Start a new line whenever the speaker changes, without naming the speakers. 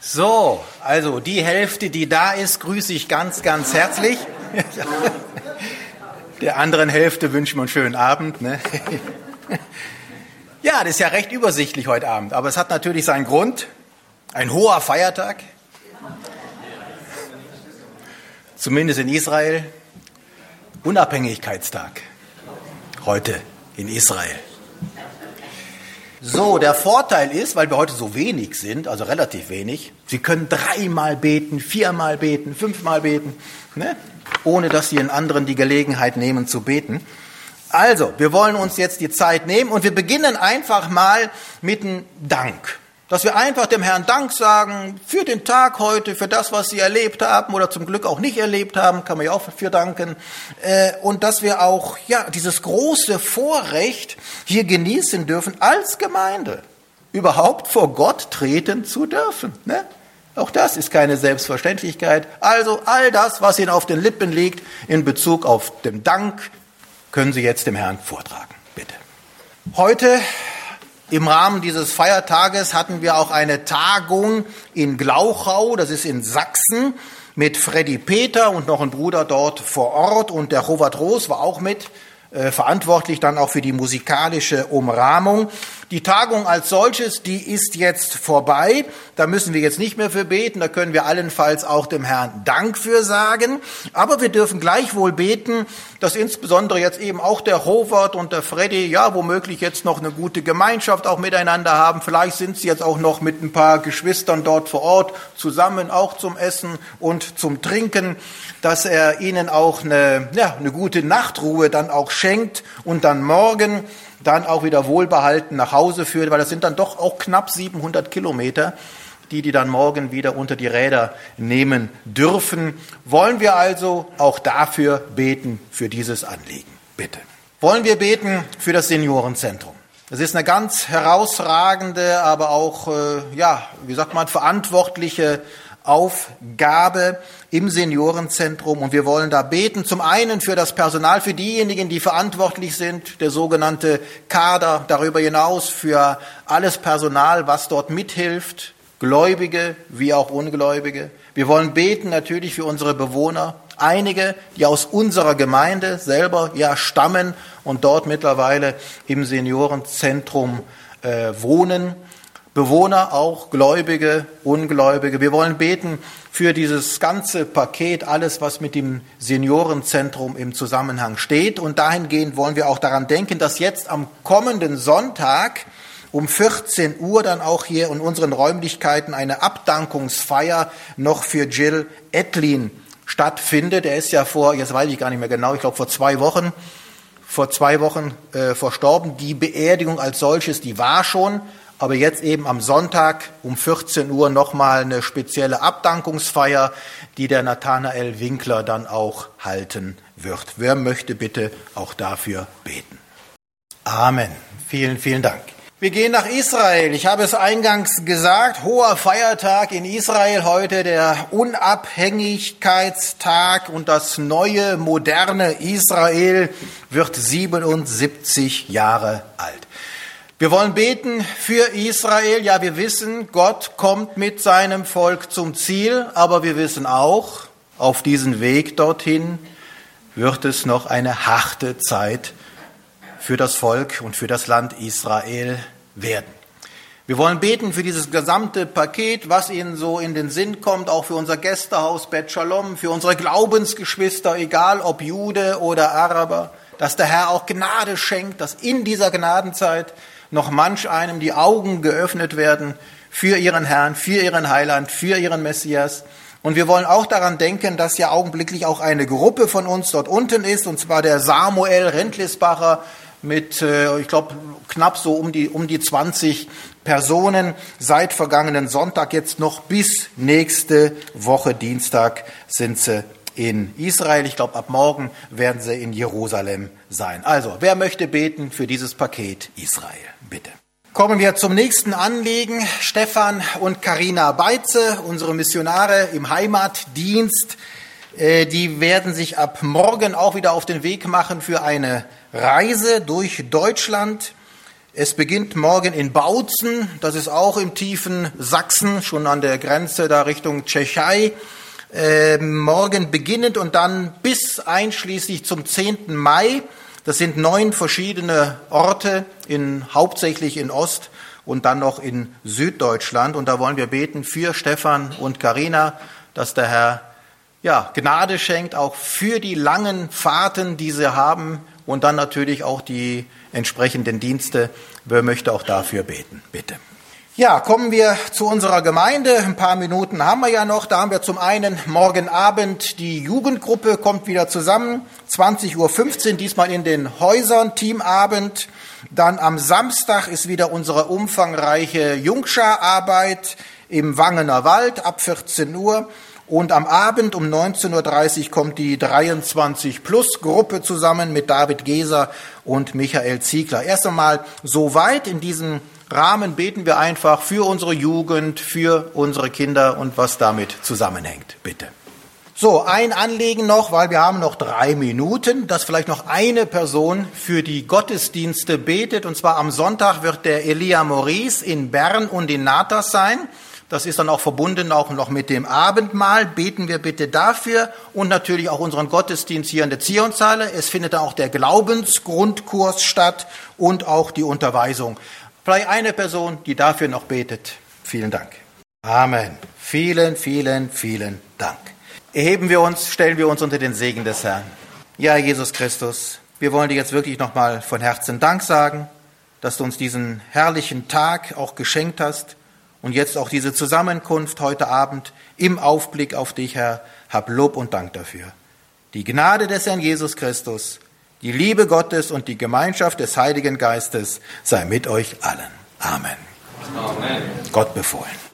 So, also die Hälfte, die da ist, grüße ich ganz, ganz herzlich. Der anderen Hälfte wünschen wir einen schönen Abend. Ne? Ja, das ist ja recht übersichtlich heute Abend, aber es hat natürlich seinen Grund. Ein hoher Feiertag, zumindest in Israel. Unabhängigkeitstag heute in Israel. So, der Vorteil ist, weil wir heute so wenig sind, also relativ wenig, Sie können 3-mal beten, 4-mal beten, 5-mal beten, ne? Ohne dass Sie in anderen die Gelegenheit nehmen zu beten. Also, wir wollen uns jetzt die Zeit nehmen und wir beginnen einfach mal mit einem Dank. Dass wir einfach dem Herrn Dank sagen für den Tag heute, für das, was Sie erlebt haben oder zum Glück auch nicht erlebt haben, kann man ja auch für danken. Und dass wir auch dieses große Vorrecht hier genießen dürfen, als Gemeinde überhaupt vor Gott treten zu dürfen. Ne? Auch das ist keine Selbstverständlichkeit. Also all das, was Ihnen auf den Lippen liegt in Bezug auf den Dank, können Sie jetzt dem Herrn vortragen. Bitte. Heute im Rahmen dieses Feiertages hatten wir auch eine Tagung in Glauchau, das ist in Sachsen, mit Freddy Peter und noch ein Bruder dort vor Ort. Und der Robert Roos war auch mit verantwortlich dann auch für die musikalische Umrahmung. Die Tagung als solches, die ist jetzt vorbei. Da müssen wir jetzt nicht mehr für beten. Da können wir allenfalls auch dem Herrn Dank für sagen. Aber wir dürfen gleichwohl beten, dass insbesondere jetzt eben auch der Robert und der Freddy, womöglich jetzt noch eine gute Gemeinschaft auch miteinander haben. Vielleicht sind sie jetzt auch noch mit ein paar Geschwistern dort vor Ort zusammen, auch zum Essen und zum Trinken, dass er ihnen auch eine gute Nachtruhe dann auch schenkt und dann morgen dann auch wieder wohlbehalten nach Hause führt, weil das sind dann doch auch knapp 700 Kilometer, die dann morgen wieder unter die Räder nehmen dürfen. Wollen wir also auch dafür beten, für dieses Anliegen? Bitte. Wollen wir beten für das Seniorenzentrum? Das ist eine ganz herausragende, aber auch, verantwortliche Aufgabe im Seniorenzentrum, und wir wollen da beten. Zum einen für das Personal, für diejenigen, die verantwortlich sind, der sogenannte Kader, darüber hinaus für alles Personal, was dort mithilft, Gläubige wie auch Ungläubige. Wir wollen beten natürlich für unsere Bewohner, einige, die aus unserer Gemeinde selber stammen und dort mittlerweile im Seniorenzentrum wohnen. Bewohner, auch Gläubige, Ungläubige. Wir wollen beten für dieses ganze Paket, alles, was mit dem Seniorenzentrum im Zusammenhang steht. Und dahingehend wollen wir auch daran denken, dass jetzt am kommenden Sonntag um 14 Uhr dann auch hier in unseren Räumlichkeiten eine Abdankungsfeier noch für Jill Edlin stattfindet. Er ist ja jetzt weiß ich gar nicht mehr genau, ich glaube vor 2 Wochen verstorben. Die Beerdigung als solches, die war schon. Aber jetzt eben am Sonntag um 14 Uhr nochmal eine spezielle Abdankungsfeier, die der Nathanael Winkler dann auch halten wird. Wer möchte bitte auch dafür beten? Amen. Vielen, vielen Dank. Wir gehen nach Israel. Ich habe es eingangs gesagt, hoher Feiertag in Israel heute, der Unabhängigkeitstag, und das neue, moderne Israel wird 77 Jahre alt. Wir wollen beten für Israel. Ja, wir wissen, Gott kommt mit seinem Volk zum Ziel, aber wir wissen auch, auf diesem Weg dorthin wird es noch eine harte Zeit für das Volk und für das Land Israel werden. Wir wollen beten für dieses gesamte Paket, was Ihnen so in den Sinn kommt, auch für unser Gästehaus Bet Shalom, für unsere Glaubensgeschwister, egal ob Jude oder Araber, dass der Herr auch Gnade schenkt, dass in dieser Gnadenzeit noch manch einem die Augen geöffnet werden für ihren Herrn, für ihren Heiland, für ihren Messias. Und wir wollen auch daran denken, dass ja augenblicklich auch eine Gruppe von uns dort unten ist, und zwar der Samuel Rentlisbacher mit, ich glaube, knapp so um die 20 Personen seit vergangenen Sonntag, jetzt noch bis nächste Woche Dienstag sind sie in Israel. Ich glaube, ab morgen werden sie in Jerusalem sein. Also, wer möchte beten für dieses Paket Israel? Bitte. Kommen wir zum nächsten Anliegen. Stefan und Carina Beitze, unsere Missionare im Heimatdienst, die werden sich ab morgen auch wieder auf den Weg machen für eine Reise durch Deutschland. Es beginnt morgen in Bautzen, das ist auch im tiefen Sachsen, schon an der Grenze da Richtung Tschechei. Morgen beginnend und dann bis einschließlich zum 10. Mai. Das sind 9 verschiedene Orte, hauptsächlich in Ost- und dann noch in Süddeutschland. Und da wollen wir beten für Stefan und Carina, dass der Herr Gnade schenkt, auch für die langen Fahrten, die sie haben und dann natürlich auch die entsprechenden Dienste. Wer möchte auch dafür beten? Bitte. Ja, kommen wir zu unserer Gemeinde. Ein paar Minuten haben wir ja noch. Da haben wir zum einen morgen Abend die Jugendgruppe, kommt wieder zusammen, 20:15 Uhr, diesmal in den Häusern, Teamabend. Dann am Samstag ist wieder unsere umfangreiche Jungschararbeit im Wangener Wald ab 14 Uhr. Und am Abend um 19:30 Uhr kommt die 23-Plus-Gruppe zusammen mit David Geser und Michael Ziegler. Erst einmal soweit. In diesem Rahmen beten wir einfach für unsere Jugend, für unsere Kinder und was damit zusammenhängt. Bitte. So, ein Anliegen noch, weil wir haben noch 3 Minuten, dass vielleicht noch eine Person für die Gottesdienste betet. Und zwar am Sonntag wird der Elia Maurice in Bern und in Natas sein. Das ist dann auch verbunden auch noch mit dem Abendmahl. Beten wir bitte dafür und natürlich auch unseren Gottesdienst hier in der Zionshalle. Es findet dann auch der Glaubensgrundkurs statt und auch die Unterweisung. Vielleicht eine Person, die dafür noch betet. Vielen Dank. Amen. Vielen, vielen, vielen Dank. Erheben wir uns, stellen wir uns unter den Segen des Herrn. Ja, Jesus Christus, wir wollen dir jetzt wirklich nochmal von Herzen Dank sagen, dass du uns diesen herrlichen Tag auch geschenkt hast. Und jetzt auch diese Zusammenkunft heute Abend im Aufblick auf dich, Herr, hab Lob und Dank dafür. Die Gnade des Herrn Jesus Christus, die Liebe Gottes und die Gemeinschaft des Heiligen Geistes sei mit euch allen. Amen. Amen. Gott befohlen.